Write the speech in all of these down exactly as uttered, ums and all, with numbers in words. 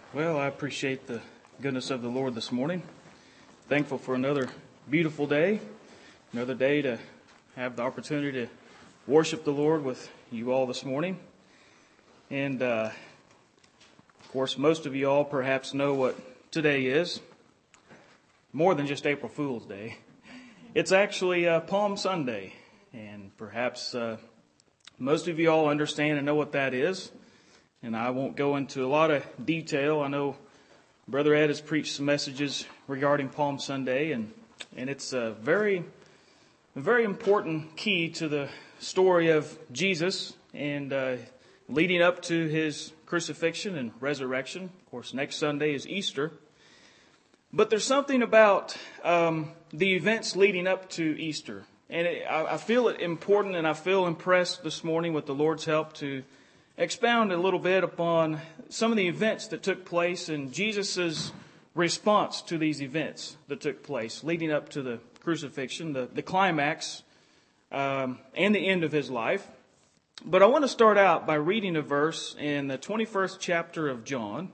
Well, I appreciate the goodness of the Lord this morning. Thankful for another beautiful day, another day to have the opportunity to worship the Lord with you all this morning. And, uh, of course, most of you all perhaps know what today is. More than just April Fool's Day. It's actually uh, Palm Sunday. And perhaps uh, most of you all understand and know what that is. And I won't go into a lot of detail. I know Brother Ed has preached some messages regarding Palm Sunday, and, and it's a very, a very important key to the story of Jesus and uh, leading up to his crucifixion and resurrection. Of course, next Sunday is Easter. But there's something about um, the events leading up to Easter. And it, I, I feel it important, and I feel impressed this morning with the Lord's help to expound a little bit upon some of the events that took place and Jesus' response to these events that took place leading up to the crucifixion, the, the climax, um, and the end of his life. But I want to start out by reading a verse in the twenty-first chapter of John.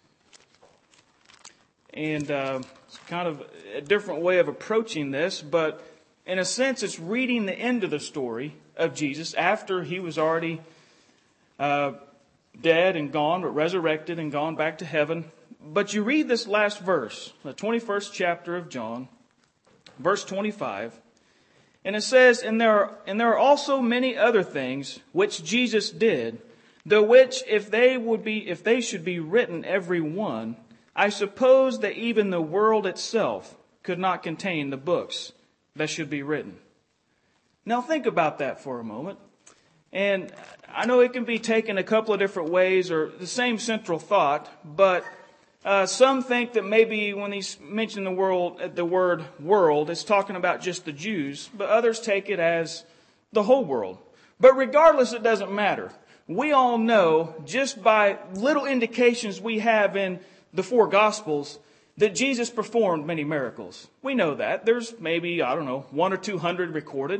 And uh, it's kind of a different way of approaching this, but in a sense it's reading the end of the story of Jesus after he was already Uh, dead and gone, but resurrected and gone back to heaven. But you read this last verse, the twenty-first chapter of John, verse twenty-five, and it says, And there are, and there are also many other things which Jesus did, the which if they would be, if they should be written every one, I suppose that even the world itself could not contain the books that should be written. Now think about that for a moment. And I know it can be taken a couple of different ways or the same central thought, but uh, some think that maybe when he's mentioning the world, the word world, it's talking about just the Jews, but others take it as the whole world. But regardless, it doesn't matter. We all know just by little indications we have in the four Gospels that Jesus performed many miracles. We know that. There's maybe, I don't know, one or two hundred recorded.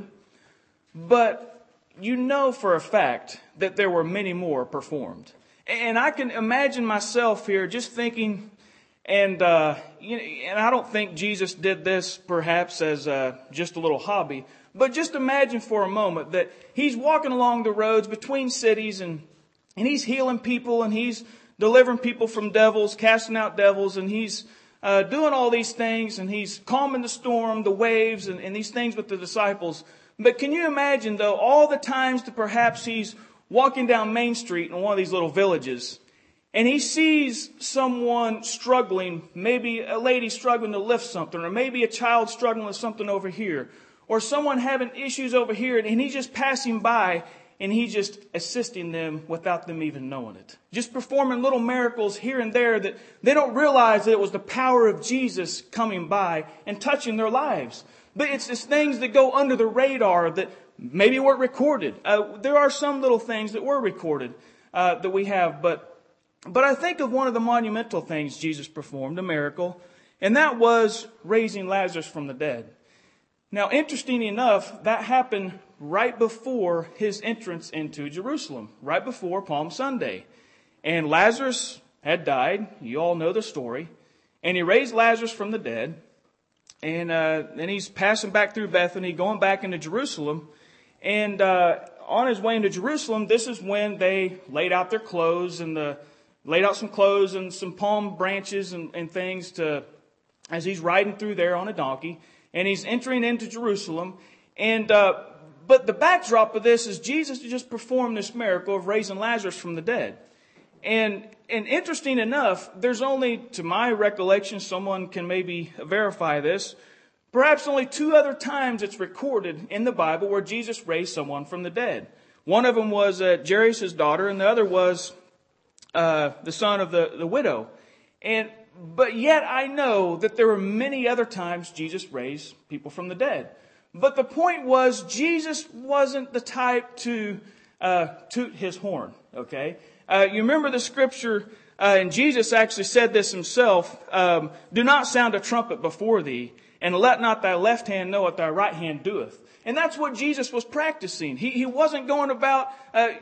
But you know for a fact that there were many more performed. And I can imagine myself here just thinking, and uh, you know, and I don't think Jesus did this perhaps as uh, just a little hobby, but just imagine for a moment that he's walking along the roads between cities and, and he's healing people and he's delivering people from devils, casting out devils, and he's uh, doing all these things, and he's calming the storm, the waves, and, and these things with the disciples. But can you imagine, though, all the times that perhaps he's walking down Main Street in one of these little villages, and he sees someone struggling, maybe a lady struggling to lift something, or maybe a child struggling with something over here, or someone having issues over here, and he's just passing by, and he's just assisting them without them even knowing it. Just performing little miracles here and there that they don't realize that it was the power of Jesus coming by and touching their lives. But it's just things that go under the radar that maybe weren't recorded. Uh, there are some little things that were recorded uh, that we have. But but I think of one of the monumental things Jesus performed, a miracle, and that was raising Lazarus from the dead. Now, interesting enough, that happened right before his entrance into Jerusalem, right before Palm Sunday. And Lazarus had died. You all know the story. And he raised Lazarus from the dead. And uh, then he's passing back through Bethany, going back into Jerusalem. And uh, on his way into Jerusalem, this is when they laid out their clothes and the laid out some clothes and some palm branches and, and things to as he's riding through there on a donkey. And he's entering into Jerusalem. And uh, but the backdrop of this is Jesus just performed this miracle of raising Lazarus from the dead. And and interesting enough, there's only, to my recollection, someone can maybe verify this, perhaps only two other times it's recorded in the Bible where Jesus raised someone from the dead. One of them was uh, Jairus' daughter, and the other was uh, the son of the, the widow. And but yet I know that there were many other times Jesus raised people from the dead. But the point was, Jesus wasn't the type to uh, toot his horn, okay? Uh, you remember the scripture, uh, and Jesus actually said this himself, um, do not sound a trumpet before thee, and let not thy left hand know what thy right hand doeth. And that's what Jesus was practicing. He, he wasn't going about, uh,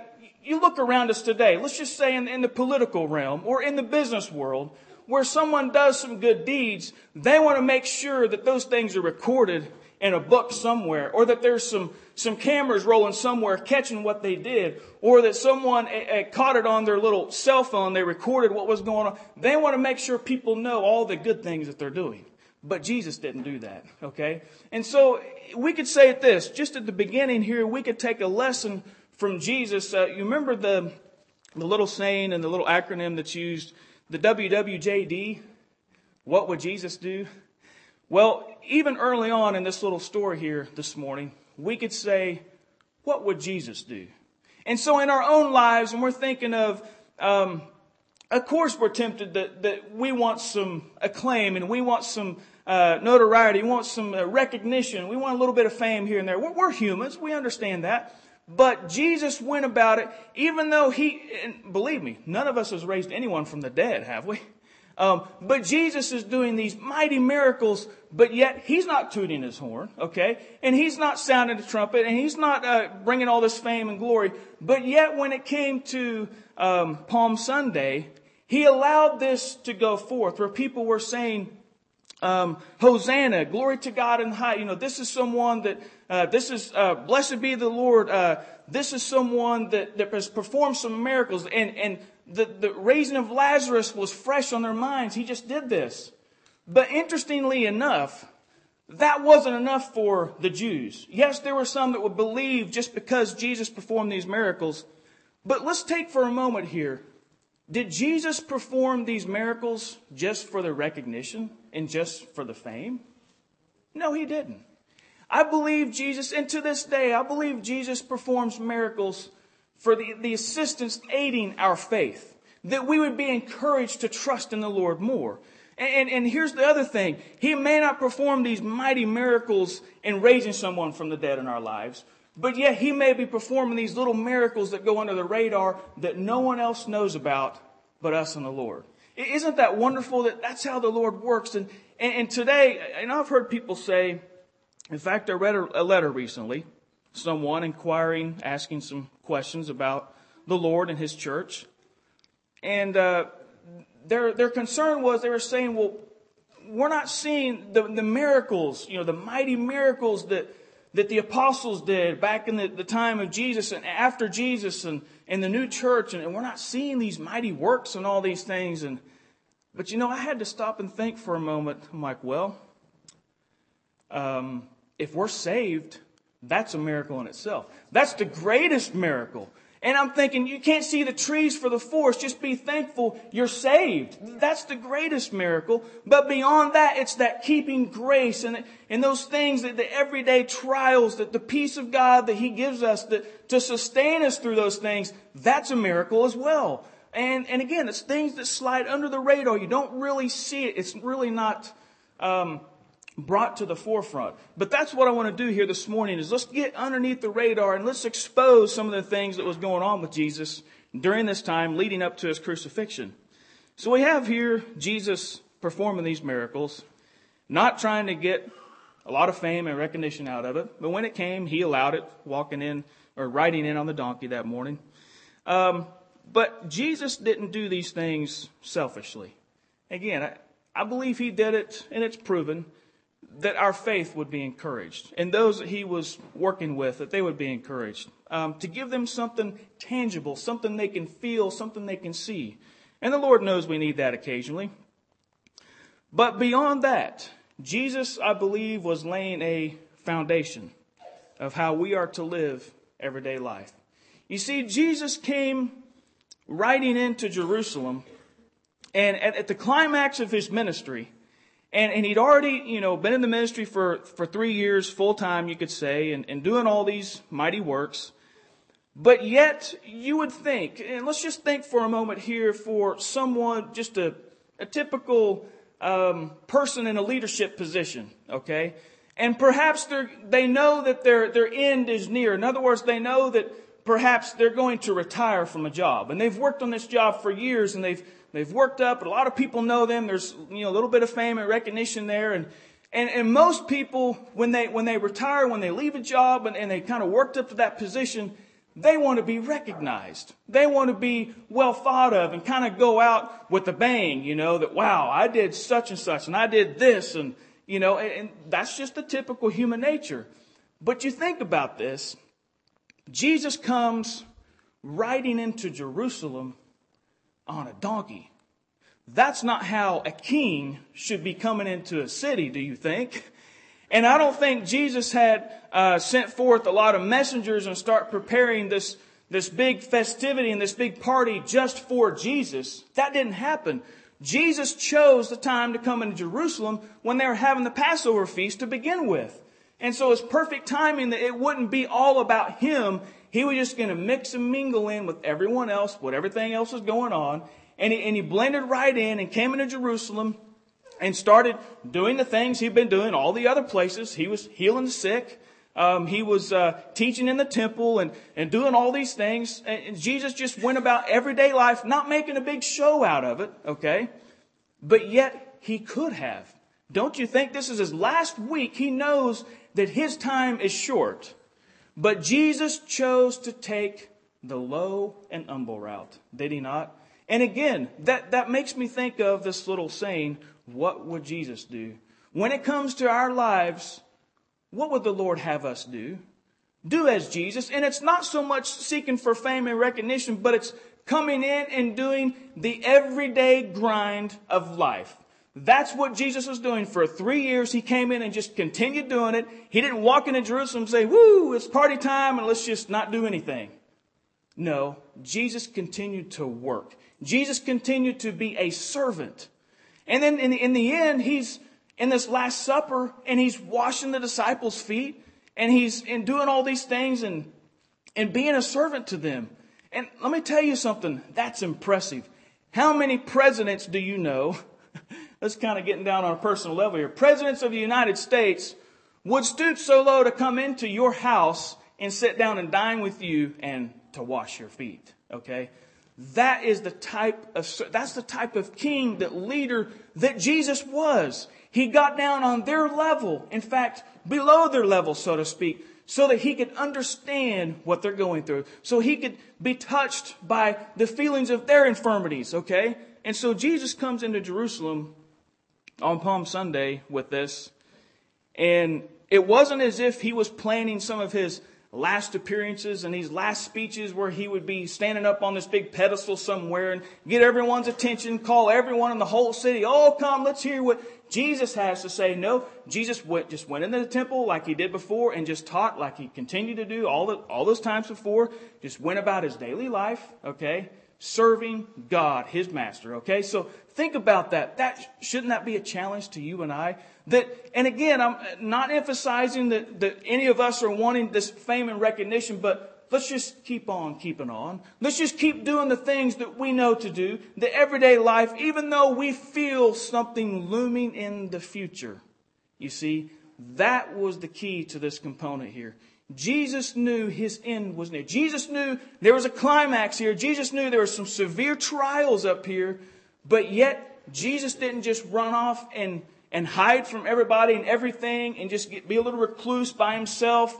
you look around us today, let's just say in, in the political realm or in the business world, where someone does some good deeds, they want to make sure that those things are recorded in a book somewhere, or that there's some, some cameras rolling somewhere catching what they did, or that someone uh, uh, caught it on their little cell phone, they recorded what was going on. They want to make sure people know all the good things that they're doing. But Jesus didn't do that, okay? And so we could say it this, just at the beginning here, we could take a lesson from Jesus. Uh, you remember the, the little saying and the little acronym that's used, the W W J D? What would Jesus do? Well, even early on in this little story here this morning, we could say, what would Jesus do? And so in our own lives, when we're thinking of, um, of course we're tempted that, that we want some acclaim and we want some uh, notoriety, we want some uh, recognition, we want a little bit of fame here and there. We're, we're humans, we understand that. But Jesus went about it, even though he, and believe me, none of us has raised anyone from the dead, have we? Um, but Jesus is doing these mighty miracles, but yet he's not tooting his horn, okay? And he's not sounding the trumpet, and he's not uh, bringing all this fame and glory. But yet when it came to um, Palm Sunday, he allowed this to go forth, where people were saying, um, Hosanna, glory to God in high. You know, this is someone that, uh, this is, uh, blessed be the Lord. Uh, this is someone that, that has performed some miracles. And, and the, the raising of Lazarus was fresh on their minds. He just did this. But interestingly enough, that wasn't enough for the Jews. Yes, there were some that would believe just because Jesus performed these miracles. But let's take for a moment here. Did Jesus perform these miracles just for the recognition and just for the fame? No, he didn't. I believe Jesus, and to this day, I believe Jesus performs miracles for the, the assistance aiding our faith, that we would be encouraged to trust in the Lord more. And, and, and here's the other thing. He may not perform these mighty miracles in raising someone from the dead in our lives, but yet he may be performing these little miracles that go under the radar that no one else knows about but us and the Lord. Isn't that wonderful that that's how the Lord works? And, and, and today, and I've heard people say, in fact, I read a, a letter recently, someone inquiring, asking some questions about the Lord and his church. And uh, their their concern was, they were saying, well, we're not seeing the, the miracles, you know, the mighty miracles that that the apostles did back in the, the time of Jesus and after Jesus and in the new church. And, and we're not seeing these mighty works and all these things. And But, you know, I had to stop and think for a moment. I'm like, well, um, if we're saved, that's a miracle in itself. That's the greatest miracle. And I'm thinking, you can't see the trees for the forest. Just be thankful you're saved. That's the greatest miracle. But beyond that, it's that keeping grace and, and those things, that the everyday trials, that the peace of God that he gives us that, to sustain us through those things, that's a miracle as well. And, and again, it's things that slide under the radar. You don't really see it. It's really not um, brought to the forefront. But that's what I want to do here this morning, is let's get underneath the radar and let's expose some of the things that was going on with Jesus during this time leading up to his crucifixion. So we have here Jesus performing these miracles, not trying to get a lot of fame and recognition out of it. But when it came, he allowed it, walking in or riding in on the donkey that morning. Um, but Jesus didn't do these things selfishly. Again, I, I believe he did it, and it's proven that our faith would be encouraged, and those that he was working with, that they would be encouraged, um, to give them something tangible, something they can feel, something they can see. And the Lord knows we need that occasionally. But beyond that, Jesus, I believe, was laying a foundation of how we are to live everyday life. You see, Jesus came riding into Jerusalem, and at, at the climax of his ministry, And, and he'd already, you know, been in the ministry for, for three years, full time, you could say, and, and doing all these mighty works. But yet, you would think, and let's just think for a moment here for someone, just a, a typical um, person in a leadership position, okay? And perhaps they they know that their, their end is near. In other words, they know that perhaps they're going to retire from a job. And they've worked on this job for years, and they've They've worked up, but a lot of people know them. There's, you know, a little bit of fame and recognition there. And, and, and most people, when they, when they retire, when they leave a job and, and they kind of worked up to that position, They want to be recognized. They want to be well thought of and kind of go out with a bang, you know, that, wow, I did such and such and I did this. And, you know, and, and that's just the typical human nature. But you think about this. Jesus comes riding into Jerusalem on a donkey. That's not how a king should be coming into a city, do you think? And I don't think Jesus had uh, sent forth a lot of messengers and start preparing this, this big festivity and this big party just for Jesus. That didn't happen. Jesus chose the time to come into Jerusalem when they were having the Passover feast to begin with. And so it's perfect timing that it wouldn't be all about him. He was just going to mix and mingle in with everyone else, what everything else was going on. And he, and he blended right in and came into Jerusalem and started doing the things he'd been doing all the other places. He was healing the sick. Um, he was uh, teaching in the temple and, and doing all these things. And, and Jesus just went about everyday life, not making a big show out of it, okay? But yet he could have. Don't you think this is his last week? He knows that his time is short. But Jesus chose to take the low and humble route, did he not? And again, that, that makes me think of this little saying, what would Jesus do? When it comes to our lives, what would the Lord have us do? Do as Jesus. And it's not so much seeking for fame and recognition, but it's coming in and doing the everyday grind of life. That's what Jesus was doing for three years. He came in and just continued doing it. He didn't walk into Jerusalem and say, woo, it's party time and let's just not do anything. No, Jesus continued to work. Jesus continued to be a servant. And then in the, in the end, he's in this Last Supper and he's washing the disciples' feet and he's in doing all these things and, and being a servant to them. And let me tell you something, that's impressive. How many presidents do you know? Let's kind of getting down on a personal level here. Presidents of the United States would stoop so low to come into your house and sit down and dine with you and to wash your feet. Okay? That is the type of, that's the type of king, that leader that Jesus was. He got down on their level. In fact, below their level, so to speak, so that he could understand what they're going through. So he could be touched by the feelings of their infirmities. Okay? And so Jesus comes into Jerusalem on Palm Sunday with this. And it wasn't as if he was planning some of his last appearances and these last speeches where he would be standing up on this big pedestal somewhere and get everyone's attention, call everyone in the whole city, oh, come, let's hear what Jesus has to say. No, Jesus went, just went into the temple like he did before and just taught like he continued to do all the, all those times before, just went about his daily life, okay, serving God, his master, okay? So think about that. That shouldn't that be a challenge to you and I? That, and again, I'm not emphasizing that, that any of us are wanting this fame and recognition, but let's just keep on keeping on. Let's just keep doing the things that we know to do, the everyday life, even though we feel something looming in the future. You see, that was the key to this component here. Jesus knew his end was near. Jesus knew there was a climax here. Jesus knew there were some severe trials up here, but yet Jesus didn't just run off and and hide from everybody and everything and just get, be a little recluse by himself.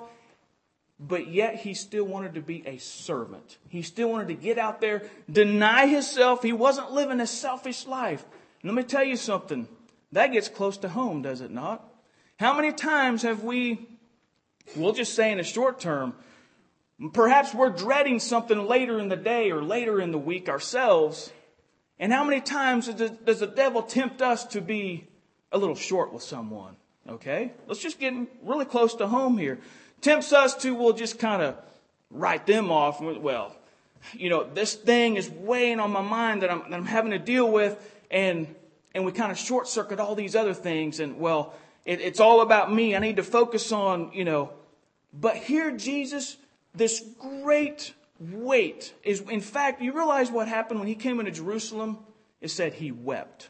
But yet he still wanted to be a servant. He still wanted to get out there, deny himself. He wasn't living a selfish life. And let me tell you something. That gets close to home, does it not? How many times have we, we'll just say in the short term, perhaps we're dreading something later in the day or later in the week ourselves. And how many times does the devil tempt us to be a little short with someone, okay? Let's just get really close to home here. Tempts us to, we'll just kind of write them off. Well, you know, this thing is weighing on my mind that I'm, that I'm having to deal with, and and we kind of short circuit all these other things, and well, it, it's all about me. I need to focus on, you know. But here, Jesus, this great weight is, in fact, you realize what happened when he came into Jerusalem? It said he wept.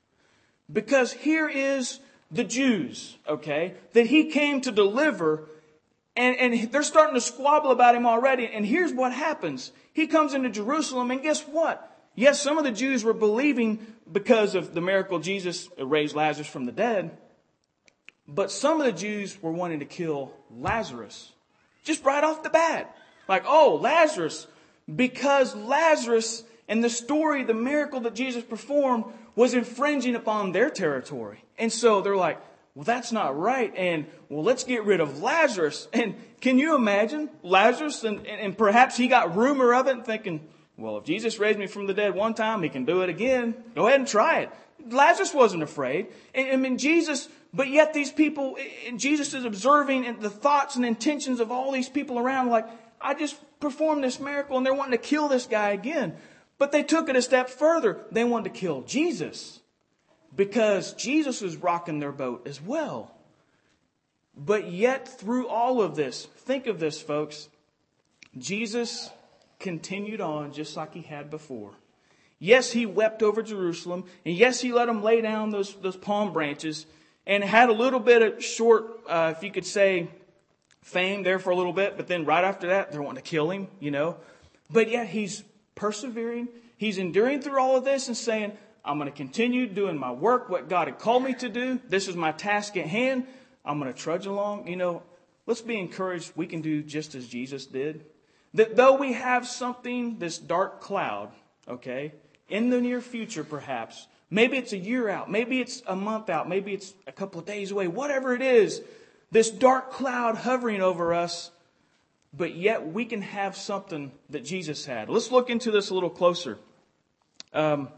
Because here is the Jews, okay, that he came to deliver, and, and they're starting to squabble about him already. And here's what happens. He comes into Jerusalem, and guess what? Yes, some of the Jews were believing because of the miracle Jesus raised Lazarus from the dead. But some of the Jews were wanting to kill Lazarus. Just right off the bat. Like, oh, Lazarus. Because Lazarus and the story, the miracle that Jesus performed was infringing upon their territory. And so they're like, well, that's not right. And, well, let's get rid of Lazarus. And can you imagine Lazarus? And, and, and perhaps he got rumor of it and thinking, well, if Jesus raised me from the dead one time, he can do it again. Go ahead and try it. Lazarus wasn't afraid. And, I mean, Jesus, but yet these people, and Jesus is observing the thoughts and intentions of all these people around, like, I just performed this miracle and they're wanting to kill this guy again. But they took it a step further. They wanted to kill Jesus because Jesus was rocking their boat as well. But yet through all of this, think of this, folks, Jesus continued on just like he had before. Yes, he wept over Jerusalem. And yes, he let them lay down those, those palm branches and had a little bit of short, uh, if you could say, fame there for a little bit. But then right after that, they're wanting to kill him, you know. But yet he's persevering. He's enduring through all of this and saying, I'm going to continue doing my work, what God had called me to do. This is my task at hand. I'm going to trudge along. You know, let's be encouraged. We can do just as Jesus did. That though we have something, this dark cloud, okay, in the near future perhaps, maybe it's a year out, maybe it's a month out, maybe it's a couple of days away, whatever it is, this dark cloud hovering over us, but yet we can have something that Jesus had. Let's look into this a little closer. Um,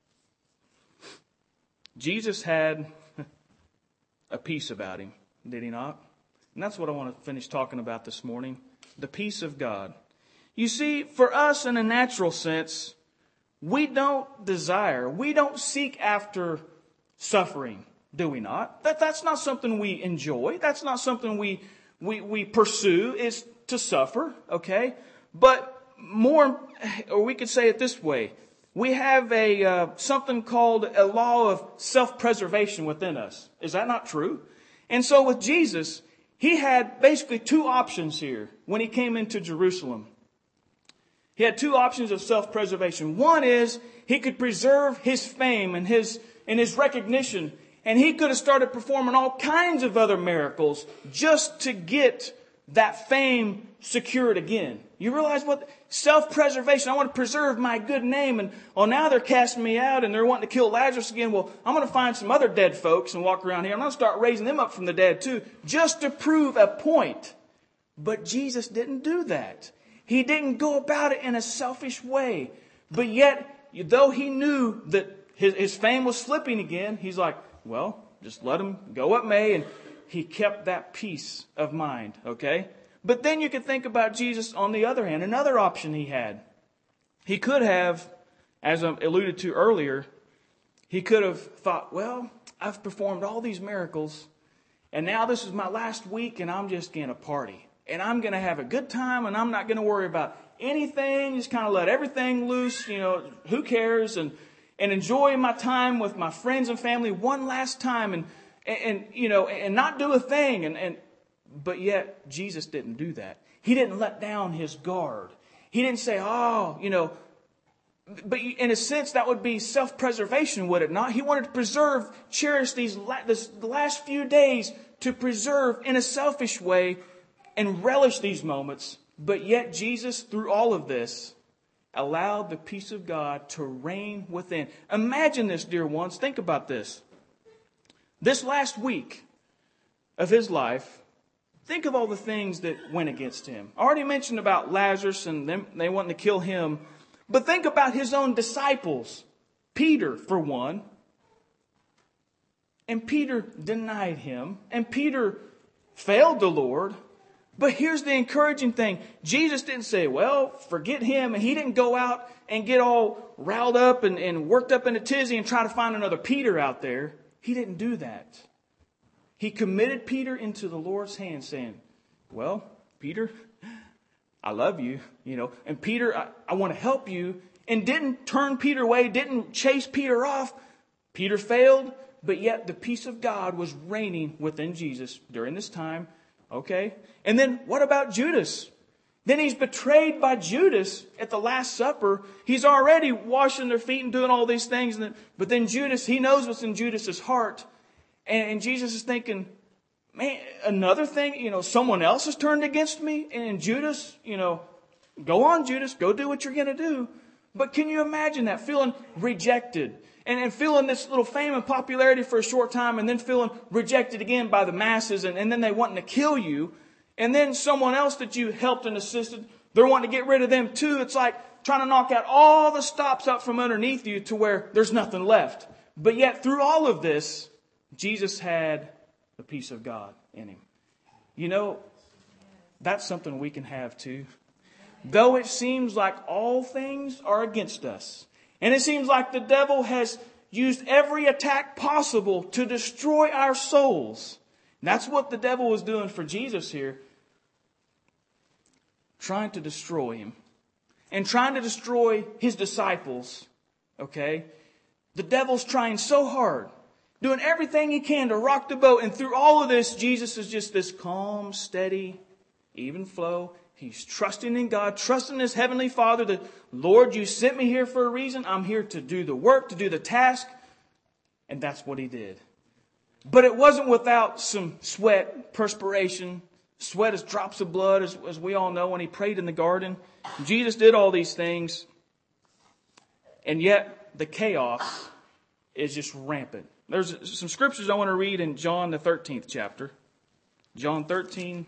Jesus had a peace about him, did he not? And that's what I want to finish talking about this morning. The peace of God. You see, for us in a natural sense, we don't desire, we don't seek after suffering, do we not? That, that's not something we enjoy. That's not something we, we, we pursue, is to suffer, okay? But more, or we could say it this way, we have a uh, something called a law of self-preservation within us. Is that not true? And so with Jesus, he had basically two options here when he came into Jerusalem. He had two options of self-preservation. One is he could preserve his fame and his, and his recognition. And he could have started performing all kinds of other miracles just to get that fame secured again. You realize what? Self-preservation. I want to preserve my good name. And oh, now they're casting me out and they're wanting to kill Lazarus again. Well, I'm going to find some other dead folks and walk around here. I'm going to start raising them up from the dead too, just to prove a point. But Jesus didn't do that. He didn't go about it in a selfish way. But yet, though he knew that his, his fame was slipping again, he's like, well, just let him go what may. And he kept that peace of mind, okay? But then you could think about Jesus on the other hand, another option he had. He could have, as I alluded to earlier, he could have thought, well, I've performed all these miracles, and now this is my last week, and I'm just going to party. And I'm going to have a good time, and I'm not going to worry about anything, just kind of let everything loose, you know, who cares, and, and enjoy my time with my friends and family one last time, and, and, and you know, and not do a thing, and, and but yet, Jesus didn't do that. He didn't let down his guard. He didn't say, oh, you know, but in a sense, that would be self-preservation, would it not? He wanted to preserve, cherish these this, the last few days to preserve in a selfish way and relish these moments. But yet, Jesus, through all of this, allowed the peace of God to reign within. Imagine this, dear ones. Think about this. This last week of his life, think of all the things that went against him. I already mentioned about Lazarus and them, they wanting to kill him. But think about his own disciples. Peter, for one. And Peter denied him. And Peter failed the Lord. But here's the encouraging thing. Jesus didn't say, well, forget him. And he didn't go out and get all riled up and, and worked up in a tizzy and try to find another Peter out there. He didn't do that. He committed Peter into the Lord's hand, saying, well, Peter, I love you, you know, and Peter, I, I want to help you, and didn't turn Peter away, didn't chase Peter off. Peter failed, but yet the peace of God was reigning within Jesus during this time. Okay. And then what about Judas? Then he's betrayed by Judas at the Last Supper. He's already washing their feet and doing all these things. But then Judas, he knows what's in Judas's heart. And Jesus is thinking, man, another thing, you know, someone else has turned against me. And Judas, you know, go on, Judas, go do what you're going to do. But can you imagine that? Feeling rejected and, and feeling this little fame and popularity for a short time and then feeling rejected again by the masses and, and then they wanting to kill you. And then someone else that you helped and assisted, they're wanting to get rid of them too. It's like trying to knock out all the stops up from underneath you to where there's nothing left. But yet through all of this, Jesus had the peace of God in him. You know, that's something we can have too. Though it seems like all things are against us, and it seems like the devil has used every attack possible to destroy our souls. And that's what the devil was doing for Jesus here. Trying to destroy him. And trying to destroy his disciples. Okay? The devil's trying so hard. Doing everything he can to rock the boat. And through all of this, Jesus is just this calm, steady, even flow. He's trusting in God, trusting his heavenly Father that, Lord, you sent me here for a reason. I'm here to do the work, to do the task. And that's what he did. But it wasn't without some sweat, perspiration. Sweat is drops of blood, as, as we all know, when he prayed in the garden. Jesus did all these things. And yet the chaos is just rampant. There's some scriptures I want to read in John the thirteenth chapter. John thirteen.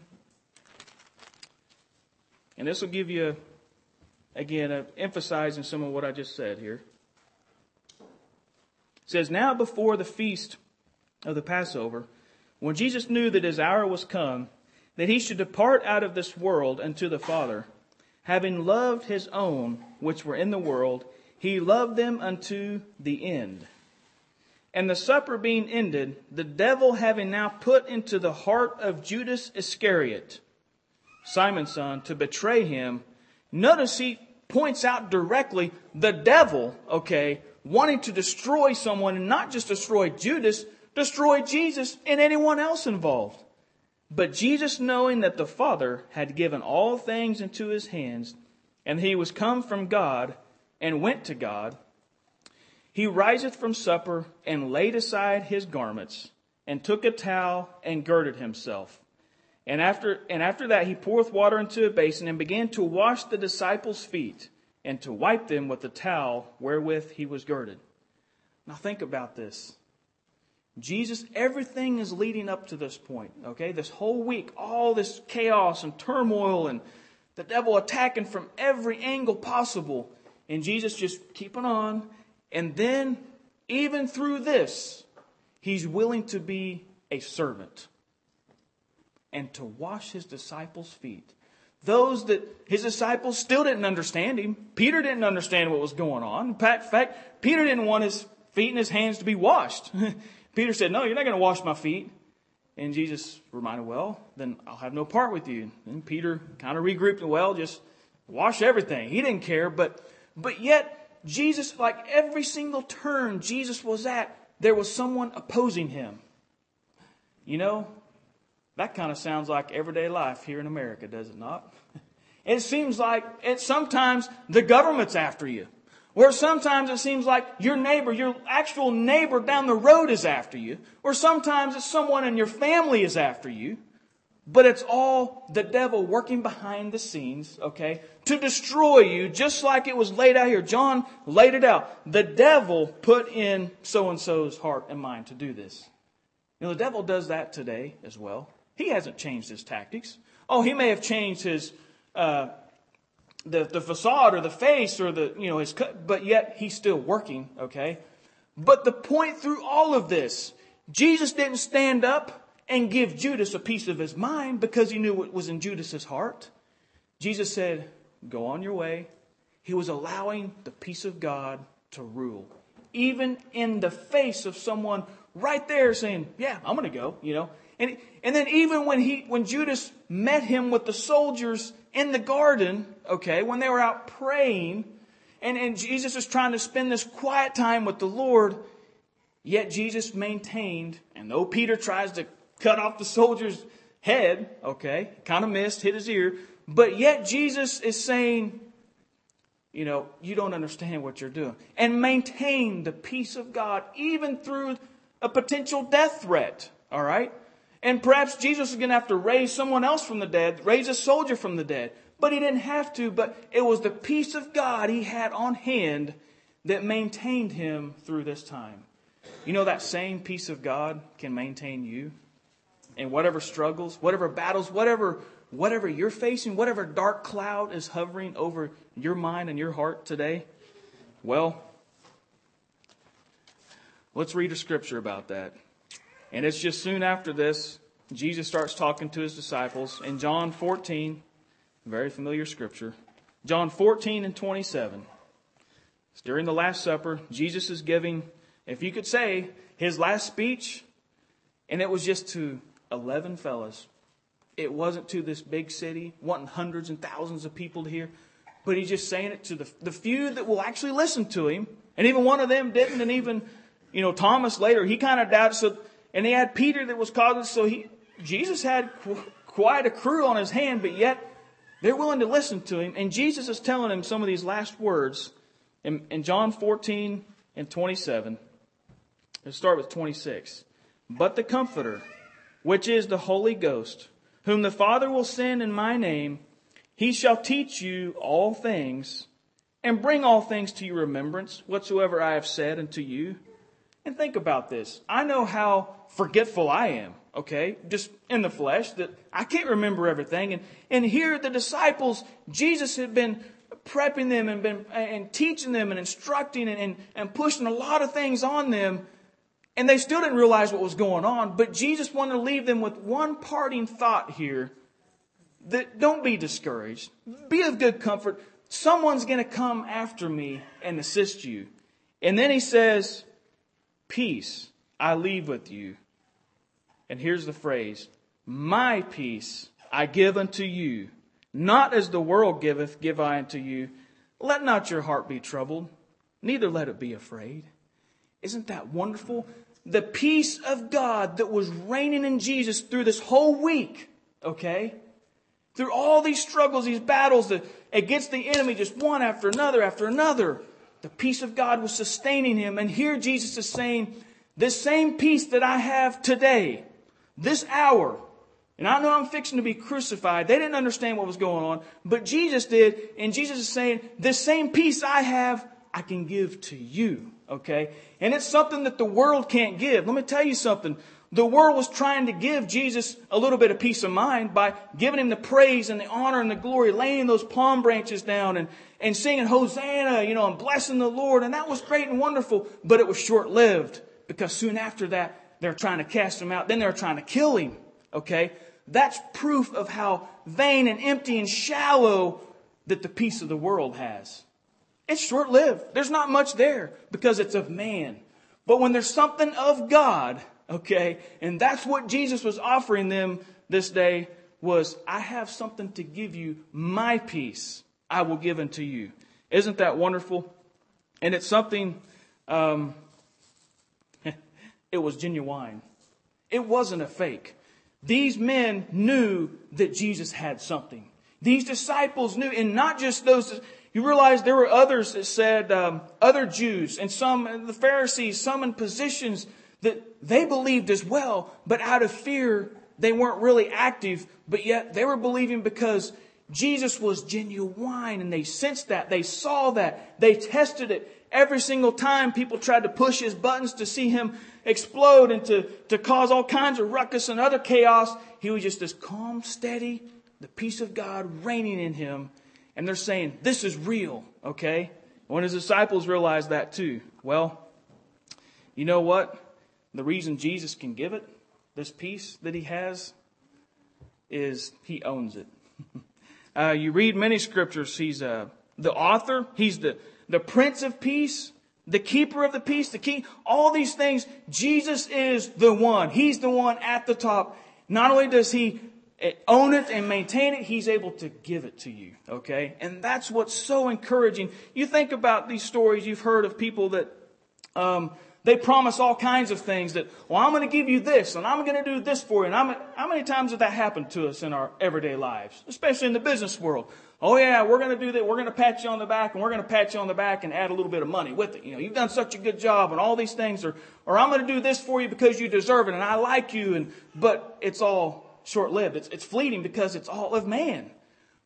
And this will give you, again, uh, emphasizing some of what I just said here. It says, now before the feast of the Passover, when Jesus knew that his hour was come, that he should depart out of this world unto the Father, having loved his own which were in the world, he loved them unto the end. And the supper being ended, the devil having now put into the heart of Judas Iscariot, Simon's son, to betray him. Notice he points out directly the devil, okay, wanting to destroy someone and not just destroy Judas, destroy Jesus and anyone else involved. But Jesus, knowing that the Father had given all things into his hands, and he was come from God and went to God, he riseth from supper and laid aside his garments and took a towel and girded himself. And after, and after that he poureth water into a basin and began to wash the disciples' feet and to wipe them with the towel wherewith he was girded. Now think about this. Jesus, everything is leading up to this point, okay? This whole week, all this chaos and turmoil and the devil attacking from every angle possible. And Jesus just keeping on. And then, even through this, he's willing to be a servant and to wash his disciples' feet. Those that his disciples still didn't understand him. Peter didn't understand what was going on. In fact, Peter didn't want his feet and his hands to be washed. Peter said, no, you're not going to wash my feet. And Jesus reminded, well, then I'll have no part with you. And Peter kind of regrouped, well, just wash everything. He didn't care. But, but yet, Jesus, like every single turn Jesus was at, there was someone opposing him. You know, that kind of sounds like everyday life here in America, does it not? It seems like it, sometimes the government's after you. Or sometimes it seems like your neighbor, your actual neighbor down the road is after you. Or sometimes it's someone in your family is after you. But it's all the devil working behind the scenes, okay, to destroy you, just like it was laid out here. John laid it out. The devil put in so-and-so's heart and mind to do this. You know, the devil does that today as well. He hasn't changed his tactics. Oh, he may have changed his uh, the the facade or the face or the you know his cut, but yet he's still working. Okay, but the point through all of this, Jesus didn't stand up and give Judas a piece of his mind because he knew what was in Judas's heart. Jesus said, "Go on your way." He was allowing the peace of God to rule, even in the face of someone right there saying, "Yeah, I'm going to go." You know. And, and then even when he, when Judas met him with the soldiers in the garden, okay, when they were out praying, and, and Jesus is trying to spend this quiet time with the Lord, yet Jesus maintained, and though Peter tries to cut off the soldier's head, okay, kind of missed, hit his ear, but yet Jesus is saying, you know, you don't understand what you're doing. And maintain the peace of God even through a potential death threat, all right? And perhaps Jesus is going to have to raise someone else from the dead, raise a soldier from the dead. but he didn't have to. But it was the peace of God he had on hand that maintained him through this time. You know, that same peace of God can maintain you in whatever struggles, whatever battles, whatever whatever you're facing, whatever dark cloud is hovering over your mind and your heart today. Well, let's read a scripture about that. And it's just soon after this, Jesus starts talking to his disciples in John fourteen, very familiar scripture. John fourteen and twenty-seven. It's during the Last Supper. Jesus is giving, if you could say, his last speech. And it was just to eleven fellas. It wasn't to this big city, wanting hundreds and thousands of people to hear. But he's just saying it to the, the few that will actually listen to him. And even one of them didn't. And even, you know, Thomas later, he kind of doubted. So, and they had Peter that was causing. So he, Jesus had qu- quite a crew on his hand, but yet they're willing to listen to him. And Jesus is telling him some of these last words in, in John fourteen and twenty-seven. Let's start with twenty-six. But the Comforter, which is the Holy Ghost, whom the Father will send in my name, he shall teach you all things, and bring all things to your remembrance, whatsoever I have said unto you. And think about this. I know how forgetful I am, okay? Just in the flesh, that I can't remember everything. And, and here the disciples, Jesus had been prepping them and been and teaching them and instructing and, and, and pushing a lot of things on them. And they still didn't realize what was going on. But Jesus wanted to leave them with one parting thought here. That don't be discouraged. Be of good comfort. Someone's going to come after me and assist you. And then he says, peace I leave with you. And here's the phrase. My peace I give unto you. Not as the world giveth, give I unto you. Let not your heart be troubled. Neither let it be afraid. Isn't that wonderful? The peace of God that was reigning in Jesus through this whole week, okay? Through all these struggles, these battles, that against the enemy, just one after another after another. The peace of God was sustaining him. And here Jesus is saying, this same peace that I have today, this hour, and I know I'm fixing to be crucified. They didn't understand what was going on, but Jesus did. And Jesus is saying, this same peace I have, I can give to you. Okay? And it's something that the world can't give. Let me tell you something. The world was trying to give Jesus a little bit of peace of mind by giving him the praise and the honor and the glory, laying those palm branches down and, and singing Hosanna, you know, and blessing the Lord. And that was great and wonderful, but it was short-lived because soon after that, they're trying to cast him out. Then they're trying to kill him. Okay? That's proof of how vain and empty and shallow that the peace of the world has. It's short-lived. There's not much there because it's of man. But when there's something of God, okay, and that's what Jesus was offering them this day was, I have something to give you, my peace I will give unto you. Isn't that wonderful? And it's something, um, it was genuine. It wasn't a fake. These men knew that Jesus had something. These disciples knew, and not just those. You realize there were others that said, um, other Jews and some, the Pharisees, some in positions that they believed as well, but out of fear, they weren't really active, but yet they were believing because Jesus was genuine and they sensed that, they saw that, they tested it. Every single time people tried to push his buttons to see him explode and to, to cause all kinds of ruckus and other chaos, he was just as calm, steady, the peace of God reigning in him. And they're saying, this is real, okay? When his disciples realized that too, well, you know what? The reason Jesus can give it, this peace that he has, is he owns it. uh, you read many scriptures. He's uh, the author. He's the, the Prince of Peace, the keeper of the peace, the king. All these things, Jesus is the one. He's the one at the top. Not only does he own it and maintain it, he's able to give it to you, okay? And that's what's so encouraging. You think about these stories you've heard of people that um, they promise all kinds of things that, well, I'm going to give you this and I'm going to do this for you. And I'm, how many times has that happened to us in our everyday lives, especially in the business world? Oh yeah, we're going to do that. We're going to pat you on the back and we're going to pat you on the back and add a little bit of money with it. You know, you've done such a good job and all these things, or, or I'm going to do this for you because you deserve it and I like you. And, but it's all short-lived. It's, it's fleeting because it's all of man.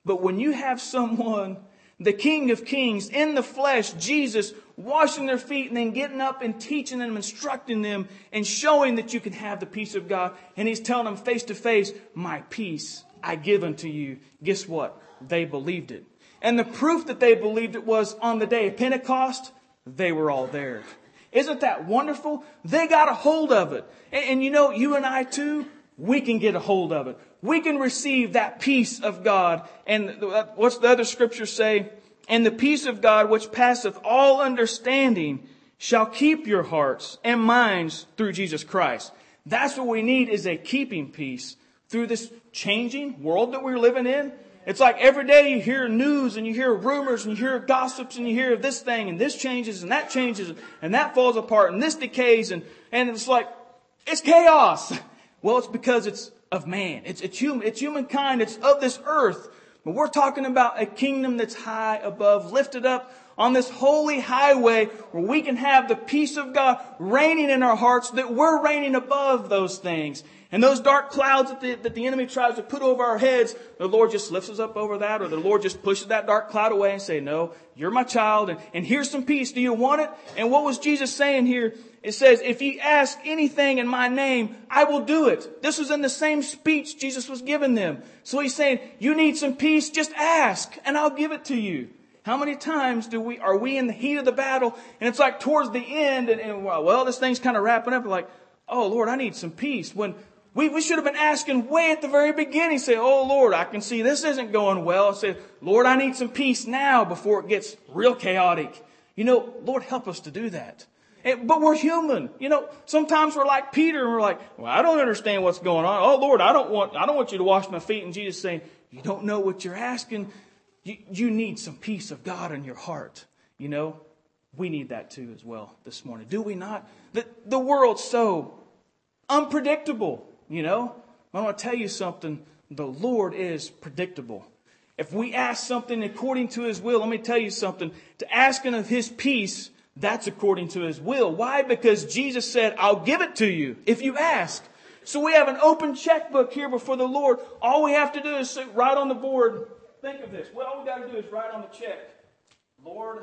But when you have someone, the King of Kings, in the flesh, Jesus, washing their feet and then getting up and teaching them, instructing them, and showing that you can have the peace of God. And He's telling them face to face, my peace I give unto you. Guess what? They believed it. And the proof that they believed it was on the day of Pentecost, they were all there. Isn't that wonderful? They got a hold of it. And, and you know, you and I too, we can get a hold of it. We can receive that peace of God. And what's the other scripture say? And the peace of God which passeth all understanding shall keep your hearts and minds through Jesus Christ. That's what we need, is a keeping peace through this changing world that we're living in. It's like every day you hear news and you hear rumors and you hear gossips and you hear this thing and this changes and that changes and that falls apart and this decays and, and it's like, it's chaos. Well, it's because it's of man. It's, it's human, it's humankind. It's of this earth. But we're talking about a kingdom that's high above, lifted up on this holy highway where we can have the peace of God reigning in our hearts, that we're reigning above those things. And those dark clouds that the, that the enemy tries to put over our heads, the Lord just lifts us up over that, or the Lord just pushes that dark cloud away and say, no, you're my child, and, and here's some peace. Do you want it? And what was Jesus saying here? It says, if you ask anything in my name, I will do it. This was in the same speech Jesus was giving them. So He's saying, you need some peace, just ask, and I'll give it to you. How many times do we, are we in the heat of the battle, and it's like towards the end, and, and well, this thing's kind of wrapping up, like, oh Lord, I need some peace. When We, we should have been asking way at the very beginning. Say, oh Lord, I can see this isn't going well. Say, Lord, I need some peace now before it gets real chaotic. You know, Lord, help us to do that. And, but we're human. You know, sometimes we're like Peter and we're like, well, I don't understand what's going on. Oh Lord, I don't want, I don't want you to wash my feet. And Jesus saying, you don't know what you're asking. You, you need some peace of God in your heart. You know, we need that too as well this morning. Do we not? The, the world's so unpredictable. You know, I want to tell you something. The Lord is predictable. If we ask something according to His will, let me tell you something. To asking of His peace, that's according to His will. Why? Because Jesus said, I'll give it to you if you ask. So we have an open checkbook here before the Lord. All we have to do is sit right on the board. Think of this. Well, all we got to do is write on the check, Lord,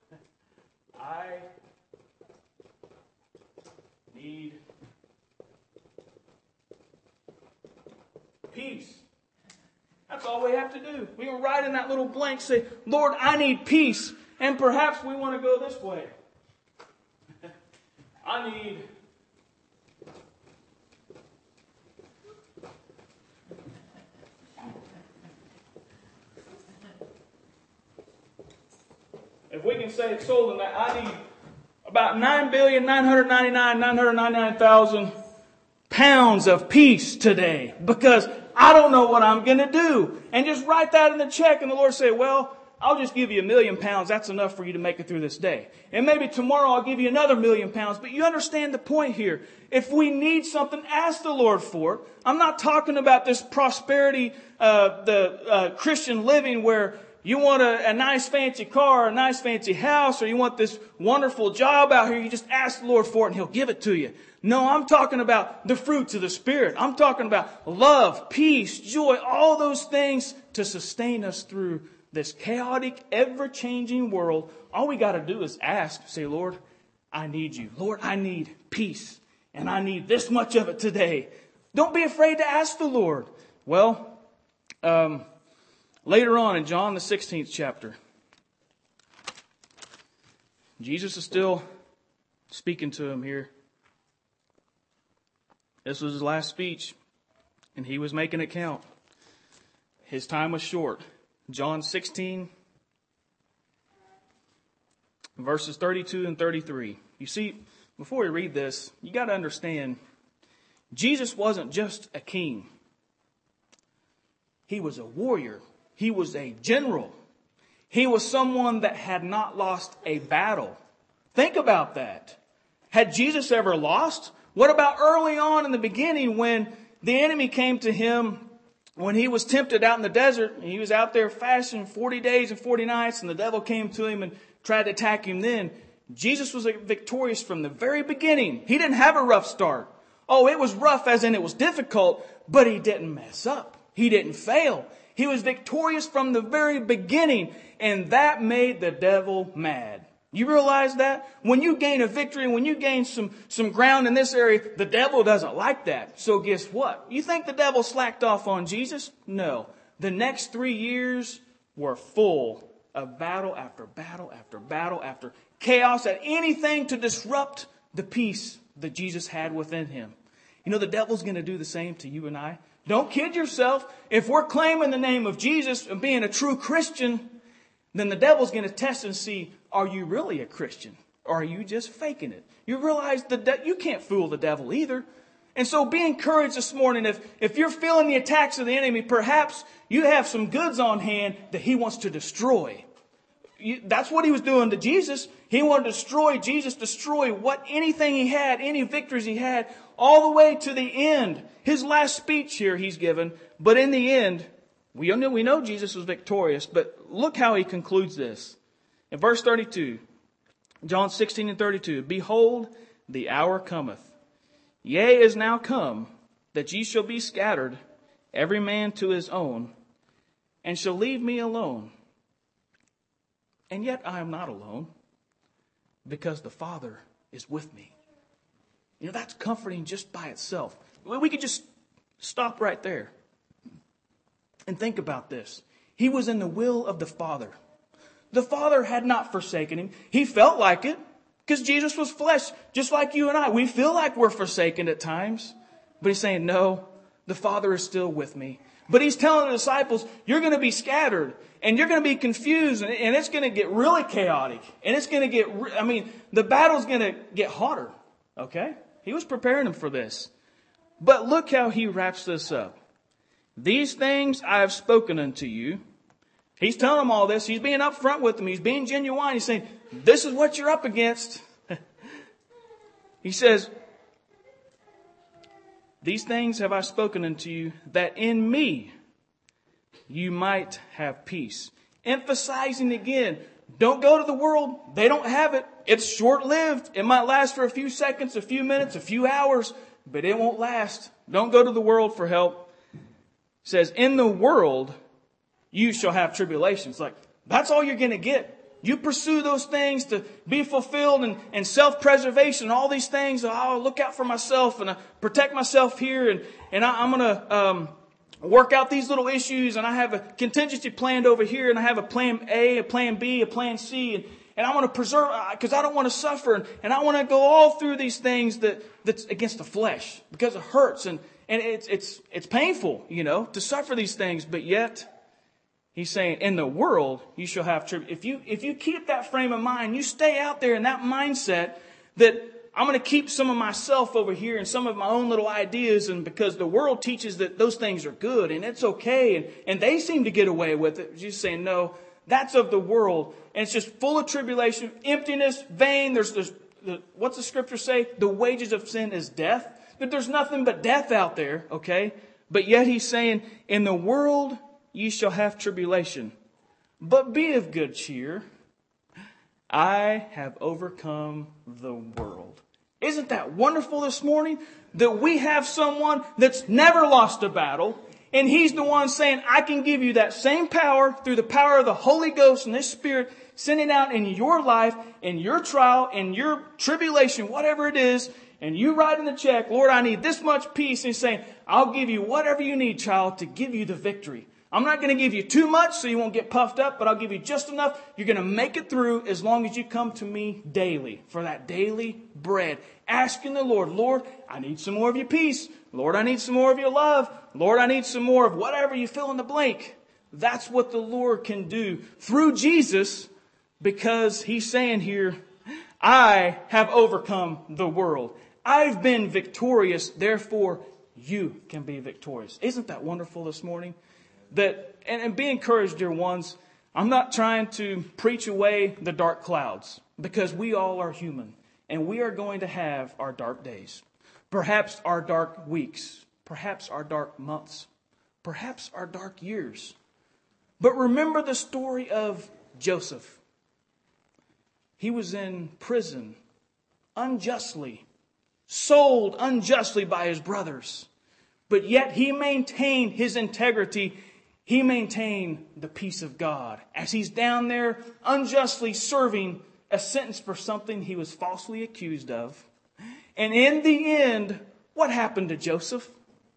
I need peace. That's all we have to do. We can write in that little blank, say, Lord, I need peace. And perhaps we want to go this way. I need if we can say it sold in that, I need about nine billion nine hundred ninety-nine thousand nine hundred ninety-nine thousand pounds of peace today, because I don't know what I'm going to do. And just write that in the check, and the Lord say, well, I'll just give you a million pounds. That's enough for you to make it through this day. And maybe tomorrow I'll give you another million pounds. But you understand the point here. If we need something, ask the Lord for it. I'm not talking about this prosperity, uh, the uh, Christian living where you want a, a nice fancy car, a nice fancy house, or you want this wonderful job out here. You just ask the Lord for it and He'll give it to you. No, I'm talking about the fruits of the Spirit. I'm talking about love, peace, joy, all those things to sustain us through this chaotic, ever-changing world. All we got to do is ask, say, Lord, I need you. Lord, I need peace, and I need this much of it today. Don't be afraid to ask the Lord. Well, um, later on in John the sixteenth chapter, Jesus is still speaking to him here. This was His last speech, and He was making it count. His time was short. John sixteen, verses thirty-two and thirty-three. You see, before we read this, you got to understand, Jesus wasn't just a king. He was a warrior. He was a general. He was someone that had not lost a battle. Think about that. Had Jesus ever lost? What about early on in the beginning when the enemy came to Him, when He was tempted out in the desert, and He was out there fasting forty days and forty nights, and the devil came to Him and tried to attack Him then? Jesus was victorious from the very beginning. He didn't have a rough start. Oh, it was rough as in it was difficult, but He didn't mess up. He didn't fail. He was victorious from the very beginning. And that made the devil mad. You realize that? When you gain a victory, when you gain some, some ground in this area, the devil doesn't like that. So guess what? You think the devil slacked off on Jesus? No. The next three years were full of battle after battle after battle after chaos, and anything to disrupt the peace that Jesus had within him. You know, the devil's going to do the same to you and I. Don't kid yourself. If we're claiming the name of Jesus and being a true Christian, then the devil's going to test and see, are you really a Christian? Or are you just faking it? You realize that de- you can't fool the devil either. And so be encouraged this morning. If, if you're feeling the attacks of the enemy, perhaps you have some goods on hand that he wants to destroy. You, that's what he was doing to Jesus. He wanted to destroy Jesus, destroy what anything he had, any victories he had, all the way to the end. His last speech here he's given. But in the end, we know, we know Jesus was victorious. But look how he concludes this. In verse thirty-two, John sixteen and thirty-two, behold, the hour cometh. Yea, is now come, that ye shall be scattered, every man to his own, and shall leave me alone. And yet I am not alone, because the Father is with me. You know, that's comforting just by itself. We could just stop right there and think about this. He was in the will of the Father. The Father had not forsaken him. He felt like it, because Jesus was flesh, just like you and I. We feel like we're forsaken at times. But he's saying, no, the Father is still with me. But he's telling the disciples, you're going to be scattered. And you're going to be confused. And it's going to get really chaotic. And it's going to get, I mean, the battle's going to get hotter. Okay? He was preparing them for this. But look how he wraps this up. These things I have spoken unto you. He's telling them all this. He's being upfront with them. He's being genuine. He's saying, this is what you're up against. He says, these things have I spoken unto you, that in me you might have peace. Emphasizing again, don't go to the world. They don't have it. It's short-lived. It might last for a few seconds, a few minutes, a few hours, but it won't last. Don't go to the world for help. It says, in the world you shall have tribulations. Like, that's all you're going to get. You pursue those things to be fulfilled and, and self-preservation, all these things. Oh, look out for myself and uh, protect myself here. And, and I, I'm going to um, work out these little issues. And I have a contingency planned over here. And I have a plan A, a plan B, a plan C. And, and I want to preserve, because I don't want to suffer. And, and I want to go all through these things that, that's against the flesh, because it hurts. And, and it's, it's, it's painful, you know, to suffer these things. But yet, he's saying, in the world, you shall have tribulation. If you, if you keep that frame of mind, you stay out there in that mindset that I'm going to keep some of myself over here and some of my own little ideas, and because the world teaches that those things are good and it's okay, and, and they seem to get away with it. You're saying, no, that's of the world. And it's just full of tribulation, emptiness, vain. There's this, the, what's the scripture say? The wages of sin is death. That there's nothing but death out there, okay? But yet he's saying, in the world, ye shall have tribulation, but be of good cheer. I have overcome the world. Isn't that wonderful this morning? That we have someone that's never lost a battle. And he's the one saying, I can give you that same power through the power of the Holy Ghost and this Spirit sending out in your life, in your trial, in your tribulation, whatever it is. And you write in the check, Lord, I need this much peace. And he's saying, I'll give you whatever you need, child, to give you the victory. I'm not going to give you too much so you won't get puffed up, but I'll give you just enough. You're going to make it through as long as you come to me daily for that daily bread. Asking the Lord, Lord, I need some more of your peace. Lord, I need some more of your love. Lord, I need some more of whatever you fill in the blank. That's what the Lord can do through Jesus, because he's saying here, I have overcome the world. I've been victorious, therefore you can be victorious. Isn't that wonderful this morning? That, and, and be encouraged, dear ones. I'm not trying to preach away the dark clouds, because we all are human and we are going to have our dark days, perhaps our dark weeks, perhaps our dark months, perhaps our dark years. But remember the story of Joseph. He was in prison unjustly, sold unjustly by his brothers, but yet he maintained his integrity he maintained the peace of God as he's down there unjustly serving a sentence for something he was falsely accused of. And in the end, what happened to Joseph?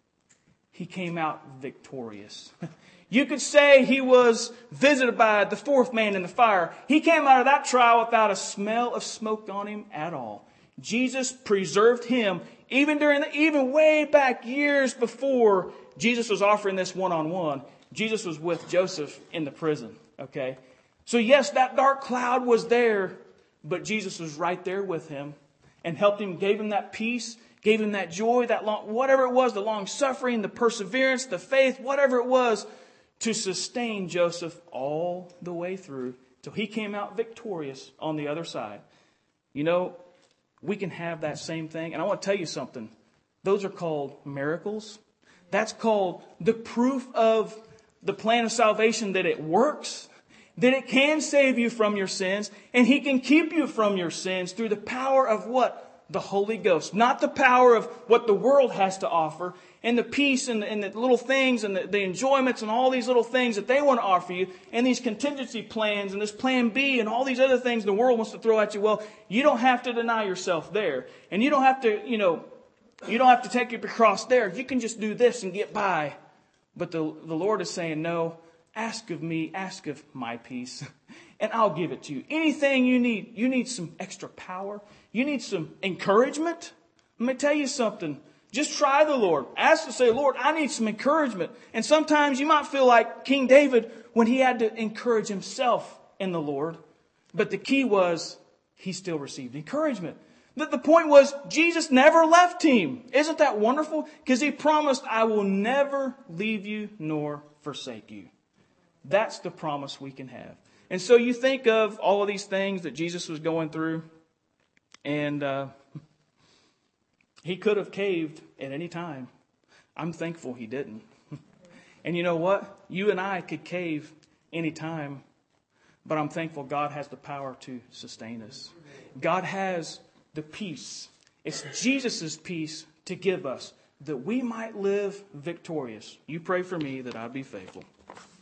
He came out victorious. You could say he was visited by the fourth man in the fire. He came out of that trial without a smell of smoke on him at all. Jesus preserved him even during the, even way back years before Jesus was offering this one-on-one. Jesus was with Joseph in the prison. Okay. So yes, that dark cloud was there, but Jesus was right there with him and helped him, gave him that peace, gave him that joy, that long, whatever it was, the long suffering, the perseverance, the faith, whatever it was, to sustain Joseph all the way through till he came out victorious on the other side. You know, we can have that same thing. And I want to tell you something. Those are called miracles. That's called the proof of the plan of salvation, that it works, that it can save you from your sins, and he can keep you from your sins through the power of what? The Holy Ghost. Not the power of what the world has to offer, and the peace and the, and the little things and the, the enjoyments and all these little things that they want to offer you, and these contingency plans and this plan B and all these other things the world wants to throw at you. Well, you don't have to deny yourself there. And you don't have to, you know, you don't have to take your cross there. You can just do this and get by. But the, the Lord is saying, no, ask of me, ask of my peace, and I'll give it to you. Anything you need, you need some extra power. You need some encouragement. Let me tell you something. Just try the Lord. Ask to say, Lord, I need some encouragement. And sometimes you might feel like King David when he had to encourage himself in the Lord. But the key was he still received encouragement. That the point was Jesus never left him. Isn't that wonderful? Because he promised, I will never leave you nor forsake you. That's the promise we can have. And so you think of all of these things that Jesus was going through. And uh, he could have caved at any time. I'm thankful he didn't. And you know what? You and I could cave any time. But I'm thankful God has the power to sustain us. God has the peace. It's Jesus' peace to give us that we might live victorious. You pray for me that I be faithful.